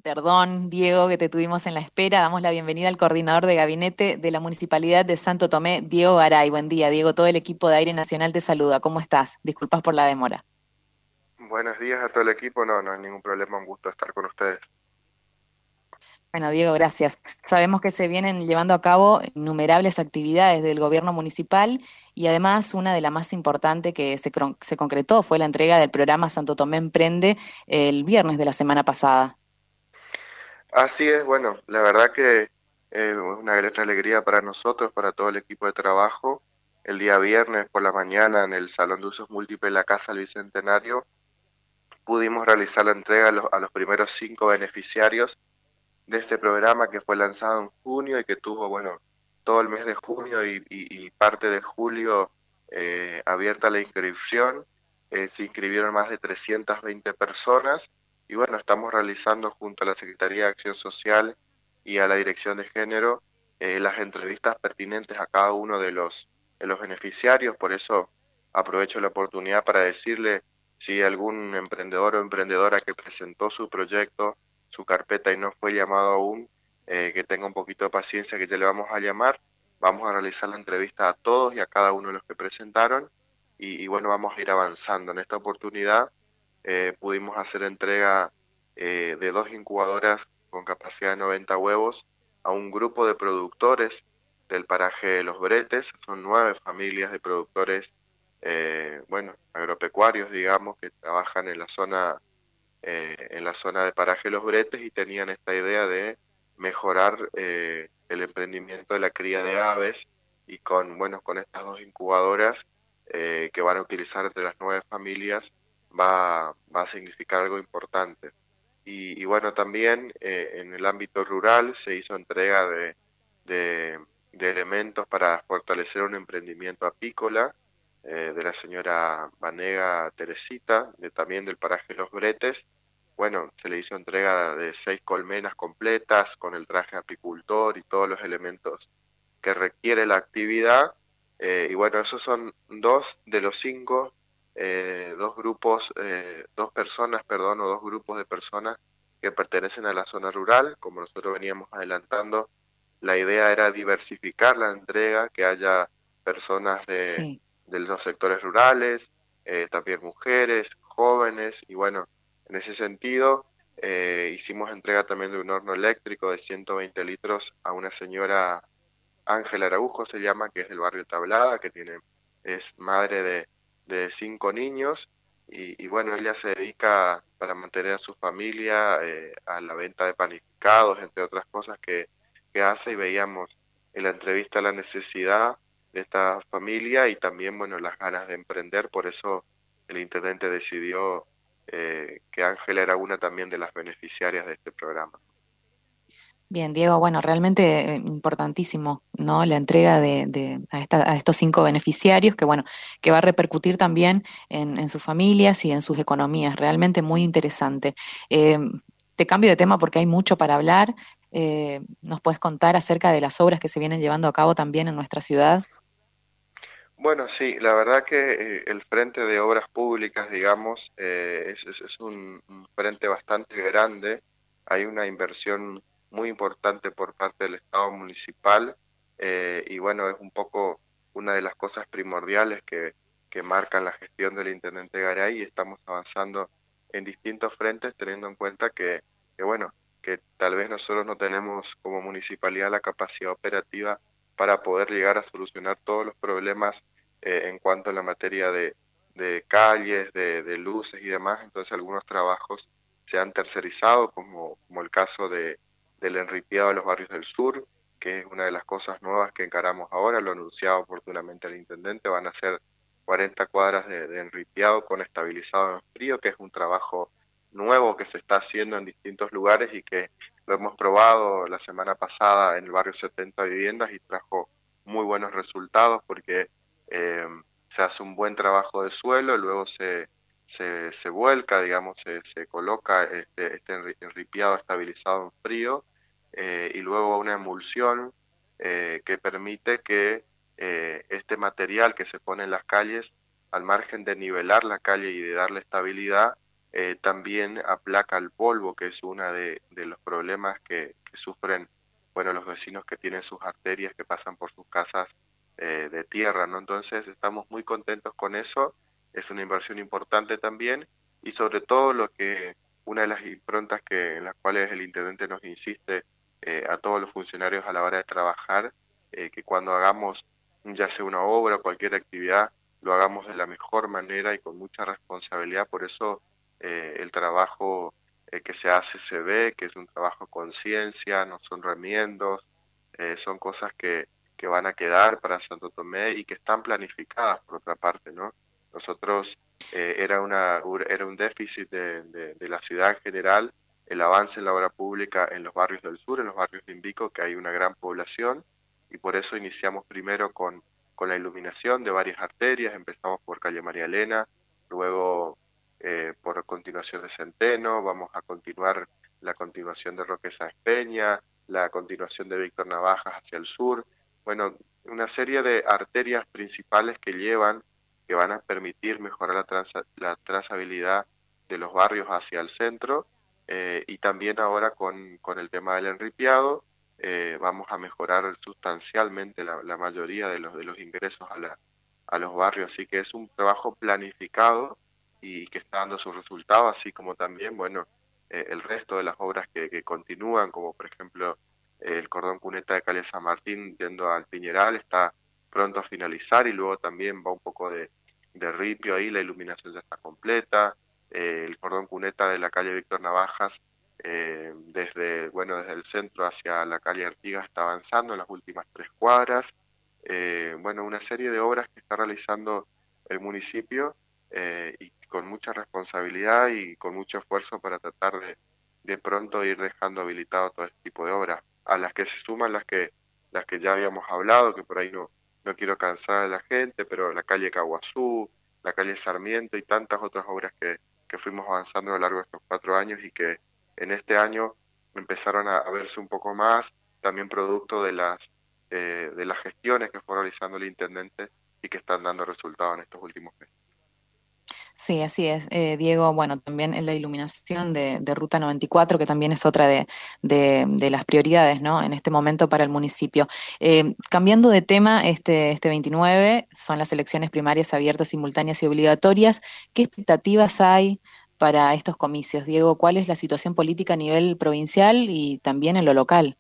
Perdón, Diego, que te tuvimos en la espera. Damos la bienvenida al coordinador de gabinete de la Municipalidad de Santo Tomé, Diego Garay. Buen día, Diego. Todo el equipo de Aire Nacional te saluda. ¿Cómo estás? Disculpas por la demora. Buenos días a todo el equipo. No hay ningún problema, un gusto estar con ustedes. Bueno, Diego, gracias. Sabemos que se vienen llevando a cabo innumerables actividades del gobierno municipal y además una de las más importantes que se concretó fue la entrega del programa Santo Tomé Emprende el viernes de la semana pasada. Así es, bueno, la verdad que es una gran alegría para nosotros, para todo el equipo de trabajo. El día viernes por la mañana en el Salón de Usos Múltiples de la Casa del Bicentenario pudimos realizar la entrega a los primeros 5 beneficiarios de este programa que fue lanzado en junio y que tuvo, bueno, todo el mes de junio y parte de julio abierta la inscripción. Se inscribieron más de 320 personas y bueno, estamos realizando junto a la Secretaría de Acción Social y a la Dirección de Género las entrevistas pertinentes a cada uno de los beneficiarios. Por eso aprovecho la oportunidad para decirle si algún emprendedor o emprendedora que presentó su proyecto, su carpeta y no fue llamado aún, que tenga un poquito de paciencia, que ya le vamos a llamar. Vamos a realizar la entrevista a todos y a cada uno de los que presentaron y bueno, vamos a ir avanzando. En esta oportunidad pudimos hacer entrega de 2 incubadoras con capacidad de 90 huevos a un grupo de productores del paraje de Los Bretes. Son 9 familias de productores, bueno, agropecuarios, digamos, que trabajan en la zona de paraje Los Bretes y tenían esta idea de mejorar el emprendimiento de la cría de aves y bueno, con estas 2 incubadoras que van a utilizar entre las 9 familias va a significar algo importante. Y bueno, también en el ámbito rural se hizo entrega de, de elementos para fortalecer un emprendimiento apícola de la señora Vanega Teresita, también del paraje Los Bretes. Bueno, se le hizo entrega de 6 colmenas completas con el traje apicultor y todos los elementos que requiere la actividad. Y bueno, esos son 2 de los 5, 2 grupos, 2 personas, perdón, o 2 grupos de personas que pertenecen a la zona rural. Como nosotros veníamos adelantando, la idea era diversificar la entrega, que haya personas Sí. de los sectores rurales, también mujeres, jóvenes, y bueno, en ese sentido hicimos entrega también de un horno eléctrico de 120 litros a una señora, Ángela Araujo se llama, que es del barrio Tablada, es madre de 5 niños y bueno, ella se dedica para mantener a su familia a la venta de panificados, entre otras cosas que hace, y veíamos en la entrevista la necesidad de esta familia y también, bueno, las ganas de emprender. Por eso el intendente decidió que Ángela era una también de las beneficiarias de este programa. Bien, Diego, bueno, realmente importantísimo, ¿no? La entrega a estos 5 beneficiarios, que bueno, que va a repercutir también en sus familias y en sus economías. Realmente muy interesante. Eh, Te cambio de tema porque hay mucho para hablar. ¿Nos puedes contar acerca de las obras que se vienen llevando a cabo también en nuestra ciudad? Bueno, sí, la verdad que el frente de obras públicas, digamos, es un frente bastante grande. Hay una inversión muy importante por parte del Estado municipal y bueno, es un poco una de las cosas primordiales que marcan la gestión del intendente Garay, y estamos avanzando en distintos frentes teniendo en cuenta bueno, que tal vez nosotros no tenemos como municipalidad la capacidad operativa para poder llegar a solucionar todos los problemas en cuanto a la materia de calles, de luces y demás. Entonces algunos trabajos se han tercerizado, como el caso del enripiado de los barrios del sur, que es una de las cosas nuevas que encaramos ahora. Lo anunciaba oportunamente el intendente: van a ser 40 cuadras de enripiado con estabilizado en frío, que es un trabajo nuevo que se está haciendo en distintos lugares y que lo hemos probado la semana pasada en el barrio 70 Viviendas y trajo muy buenos resultados, porque eh, se hace un buen trabajo de suelo, luego se vuelca, digamos, se coloca este enripiado estabilizado en frío y luego una emulsión que permite que este material que se pone en las calles, al margen de nivelar la calle y de darle estabilidad, también aplaca el polvo, que es uno de los problemas que sufren, bueno, los vecinos que tienen sus arterias que pasan por sus casas de tierra, ¿no? Entonces estamos muy contentos con eso, es una inversión importante también y sobre todo lo que una de las improntas en las cuales el intendente nos insiste a todos los funcionarios a la hora de trabajar, que cuando hagamos ya sea una obra o cualquier actividad, lo hagamos de la mejor manera y con mucha responsabilidad. Por eso el trabajo que se hace se ve, que es un trabajo con ciencia, no son remiendos, son cosas que van a quedar para Santo Tomé y que están planificadas por otra parte, ¿no? Nosotros era un déficit de la ciudad en general, el avance en la obra pública en los barrios del sur, en los barrios de Imbico, que hay una gran población, y por eso iniciamos primero con la iluminación de varias arterias, empezamos por calle María Elena, luego por continuación de Centeno, vamos a continuar la continuación de Roque Sáenz Peña, la continuación de Víctor Navajas hacia el sur, bueno, una serie de arterias principales que van a permitir mejorar la trazabilidad de los barrios hacia el centro, y también ahora con el tema del enripiado, vamos a mejorar sustancialmente la mayoría de los ingresos a los barrios, así que es un trabajo planificado y que está dando sus resultados, así como también, bueno, el resto de las obras que continúan, como por ejemplo el cordón cuneta de calle San Martín yendo al Piñeral, está pronto a finalizar y luego también va un poco de ripio ahí, la iluminación ya está completa, el cordón cuneta de la calle Víctor Navajas, desde el centro hacia la calle Artigas está avanzando en las últimas 3 cuadras, bueno, una serie de obras que está realizando el municipio y con mucha responsabilidad y con mucho esfuerzo para tratar de pronto ir dejando habilitado todo este tipo de obras, a las que se suman las que ya habíamos hablado, que por ahí no quiero cansar a la gente, pero la calle Caguazú, la calle Sarmiento y tantas otras obras que fuimos avanzando a lo largo de estos 4 años y que en este año empezaron a verse un poco más, también producto de las gestiones que fue realizando el intendente y que están dando resultados en estos últimos meses. Sí, así es, Diego. Bueno, también en la iluminación de Ruta 94, que también es otra de las prioridades, ¿no? En este momento para el municipio. Cambiando de tema, este 29 son las elecciones primarias abiertas, simultáneas y obligatorias. ¿Qué expectativas hay para estos comicios, Diego? ¿Cuál es la situación política a nivel provincial y también en lo local?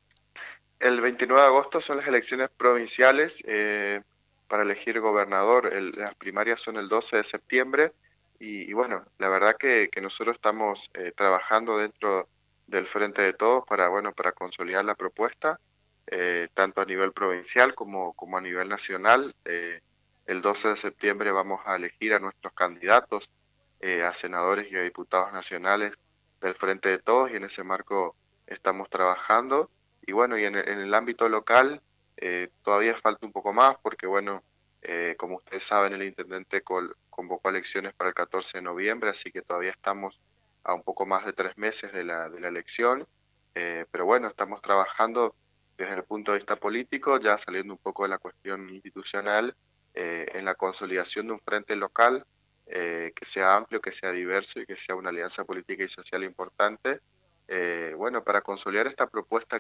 El 29 de agosto son las elecciones provinciales para elegir gobernador. Las primarias son el 12 de septiembre y bueno, la verdad que nosotros estamos trabajando dentro del Frente de Todos para, bueno, para consolidar la propuesta, tanto a nivel provincial como a nivel nacional. El 12 de septiembre vamos a elegir a nuestros candidatos a senadores y a diputados nacionales del Frente de Todos y en ese marco estamos trabajando. Y bueno, y en el ámbito local todavía falta un poco más porque, bueno, como ustedes saben, el intendente convocó elecciones para el 14 de noviembre, así que todavía estamos a un poco más de 3 meses de la elección. Pero bueno, estamos trabajando desde el punto de vista político, ya saliendo un poco de la cuestión institucional, en la consolidación de un frente local que sea amplio, que sea diverso y que sea una alianza política y social importante, bueno, para consolidar esta propuesta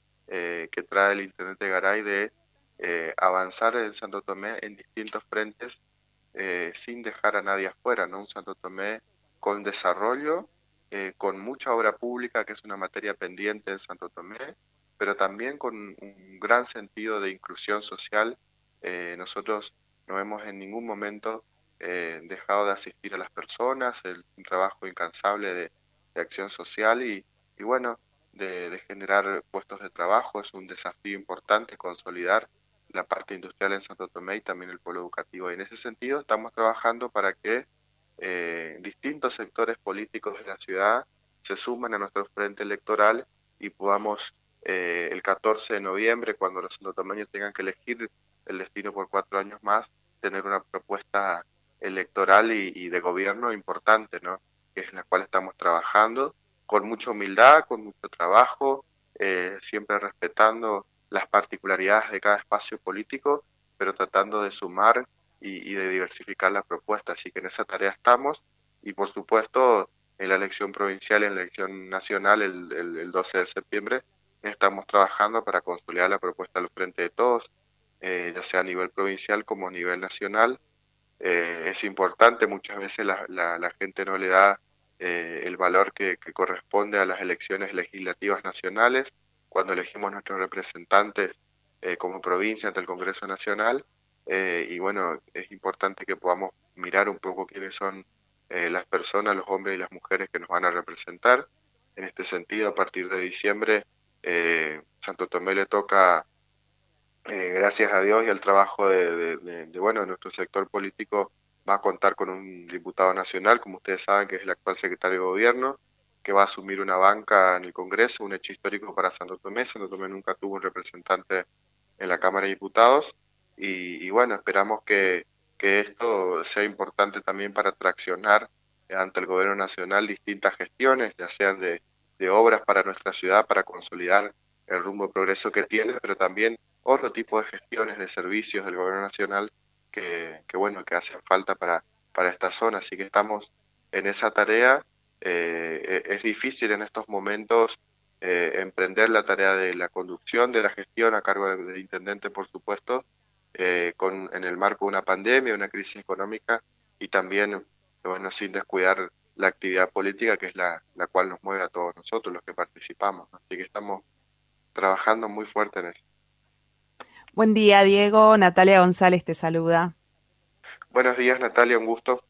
que trae el intendente Garay de avanzar en Santo Tomé en distintos frentes sin dejar a nadie afuera, ¿no? Un Santo Tomé con desarrollo, con mucha obra pública, que es una materia pendiente en Santo Tomé, pero también con un gran sentido de inclusión social. Nosotros no hemos en ningún momento dejado de asistir a las personas, un trabajo incansable de acción social y bueno, de generar puestos de trabajo. Es un desafío importante consolidar la parte industrial en Santo Tomé y también el polo educativo. Y en ese sentido estamos trabajando para que distintos sectores políticos de la ciudad se sumen a nuestro frente electoral y podamos el 14 de noviembre, cuando los santotomeños tengan que elegir el destino por 4 años más, tener una propuesta electoral y de gobierno importante, ¿no? Que es en la cual estamos trabajando con mucha humildad, con mucho trabajo, siempre respetando las particularidades de cada espacio político, pero tratando de sumar y de diversificar la propuesta. Así que en esa tarea estamos y por supuesto en la elección provincial, en la elección nacional el 12 de septiembre, estamos trabajando para consolidar la propuesta del Frente de Todos, ya sea a nivel provincial como a nivel nacional. Es importante, muchas veces la gente no le da el valor que corresponde a las elecciones legislativas nacionales cuando elegimos nuestros representantes como provincia ante el Congreso Nacional. Y bueno, es importante que podamos mirar un poco quiénes son las personas, los hombres y las mujeres que nos van a representar. En este sentido, a partir de diciembre, Santo Tomé le toca, gracias a Dios y al trabajo bueno, de nuestro sector político, va a contar con un diputado nacional, como ustedes saben, que es el actual secretario de Gobierno, que va a asumir una banca en el Congreso, un hecho histórico para Santo Tomé. Santo Tomé nunca tuvo un representante en la Cámara de Diputados y bueno, esperamos que esto sea importante también para traccionar ante el Gobierno Nacional distintas gestiones, ya sean de obras para nuestra ciudad, para consolidar el rumbo de progreso que tiene, pero también otro tipo de gestiones de servicios del gobierno nacional bueno, que hacen falta para esta zona. Así que estamos en esa tarea. Es difícil en estos momentos emprender la tarea de la conducción de la gestión a cargo del intendente, por supuesto, en el marco de una pandemia, una crisis económica y también, bueno, sin descuidar la actividad política, que es la cual nos mueve a todos nosotros, los que participamos. Así que estamos trabajando muy fuerte en eso. Buen día, Diego. Natalia González te saluda. Buenos días, Natalia, un gusto.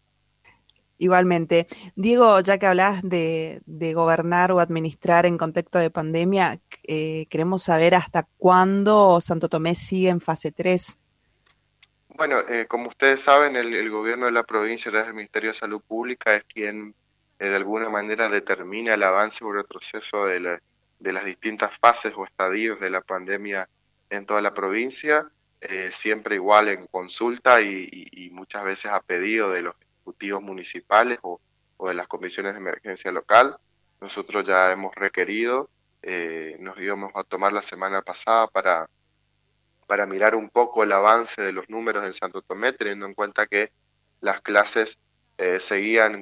Igualmente. Diego, ya que hablas de gobernar o administrar en contexto de pandemia, queremos saber hasta cuándo Santo Tomé sigue en fase 3. Bueno, como ustedes saben, el gobierno de la provincia, desde el Ministerio de Salud Pública, es quien de alguna manera determina el avance o retroceso de las distintas fases o estadios de la pandemia en toda la provincia, siempre igual en consulta y muchas veces a pedido de los ejecutivos municipales o de las comisiones de emergencia local. Nosotros ya hemos requerido, nos íbamos a tomar la semana pasada para mirar un poco el avance de los números en Santo Tomé, teniendo en cuenta que las clases seguían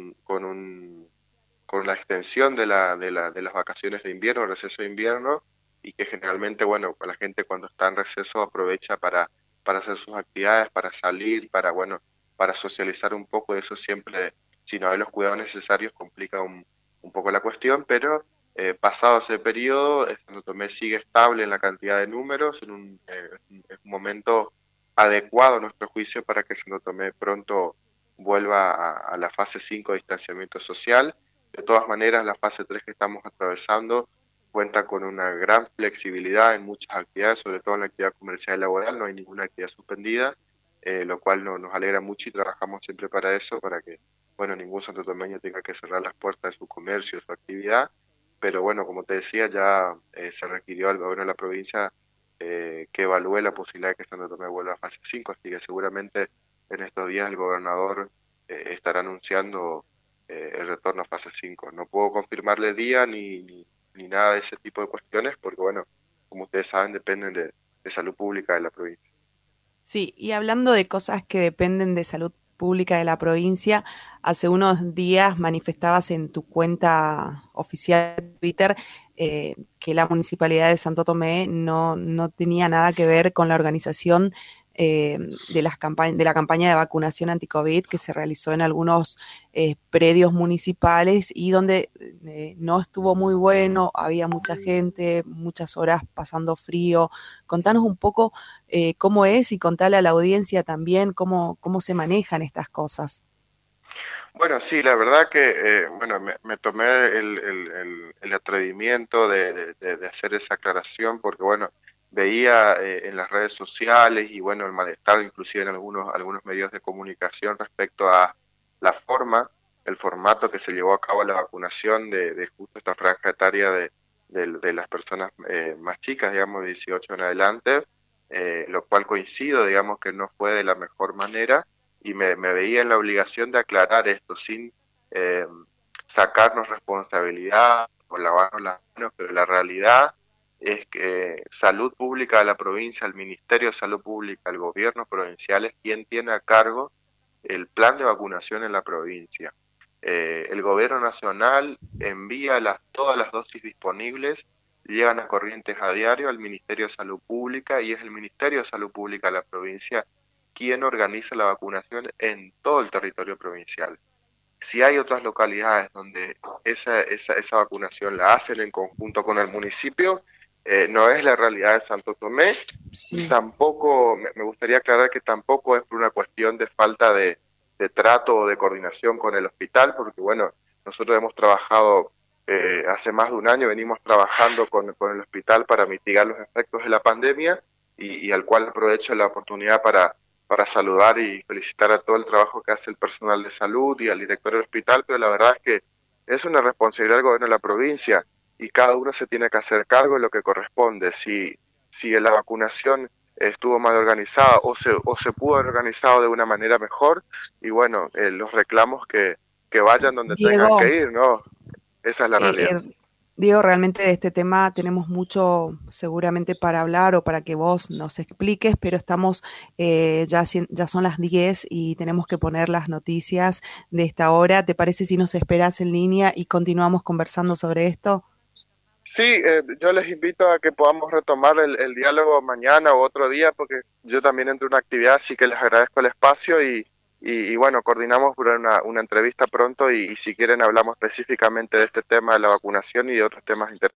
con la extensión de las vacaciones de invierno, receso de invierno, y que generalmente, bueno, la gente cuando está en receso aprovecha para hacer sus actividades, para salir, bueno, para socializar un poco. Eso siempre, si no hay los cuidados necesarios, complica un poco la cuestión, pero pasado ese periodo, Santo Tomé sigue estable en la cantidad de números, es un momento adecuado a nuestro juicio para que Santo Tomé pronto vuelva a la fase 5 de distanciamiento social. De todas maneras, la fase 3 que estamos atravesando cuenta con una gran flexibilidad en muchas actividades, sobre todo en la actividad comercial y laboral. No hay ninguna actividad suspendida, lo cual nos alegra mucho y trabajamos siempre para eso, para que, bueno, ningún santotomeño tenga que cerrar las puertas de su comercio, de su actividad. Pero bueno, como te decía, ya se requirió al gobierno de la provincia que evalúe la posibilidad de que Santo Tomé vuelva a fase 5, así que seguramente en estos días el gobernador estará anunciando el retorno a fase 5. No puedo confirmarle día ni nada de ese tipo de cuestiones, porque bueno, como ustedes saben, dependen de salud pública de la provincia. Sí, y hablando de cosas que dependen de salud pública de la provincia, hace unos días manifestabas en tu cuenta oficial de Twitter que la Municipalidad de Santo Tomé no tenía nada que ver con la organización de la campaña de vacunación anti-COVID que se realizó en algunos predios municipales y donde no estuvo muy bueno, había mucha gente, muchas horas pasando frío. Contanos un poco cómo es y contarle a la audiencia también cómo se manejan estas cosas. Bueno, sí, la verdad que, bueno, me tomé el atrevimiento de hacer esa aclaración porque, bueno, veía en las redes sociales y, bueno, el malestar inclusive en algunos medios de comunicación respecto a la forma, el formato que se llevó a cabo la vacunación de justo esta franja etaria de las personas más chicas, digamos, de 18 en adelante, lo cual coincido, digamos, que no fue de la mejor manera y me veía en la obligación de aclarar esto sin eh, sacarnos responsabilidad o lavarnos las manos, pero la realidad es que Salud Pública de la provincia, el Ministerio de Salud Pública, el gobierno provincial es quien tiene a cargo el plan de vacunación en la provincia. El gobierno nacional envía todas las dosis disponibles, llegan a Corrientes a diario al Ministerio de Salud Pública y es el Ministerio de Salud Pública de la provincia quien organiza la vacunación en todo el territorio provincial. Si hay otras localidades donde esa vacunación la hacen en conjunto con el municipio, no es la realidad de Santo Tomé. Sí. Tampoco, me gustaría aclarar que tampoco es por una cuestión de falta de trato o de coordinación con el hospital, porque bueno, nosotros hemos trabajado, hace más de un año venimos trabajando con el hospital para mitigar los efectos de la pandemia y al cual aprovecho la oportunidad para saludar y felicitar a todo el trabajo que hace el personal de salud y al director del hospital, pero la verdad es que es una responsabilidad del gobierno de la provincia y cada uno se tiene que hacer cargo de lo que corresponde. Si la vacunación estuvo mal organizada o se pudo haber organizado de una manera mejor, y bueno, los reclamos que vayan donde tengan Diego, que ir, ¿no? Esa es la eh, realidad. eh, Diego, realmente de este tema tenemos mucho seguramente para hablar o para que vos nos expliques, pero estamos, ya son las 10 y tenemos que poner las noticias de esta hora. ¿Te parece si nos esperás en línea y continuamos conversando sobre esto? Sí, yo les invito a que podamos retomar el diálogo mañana o otro día, porque yo también entro en una actividad, así que les agradezco el espacio y bueno, coordinamos por una entrevista pronto y si quieren hablamos específicamente de este tema de la vacunación y de otros temas interesantes.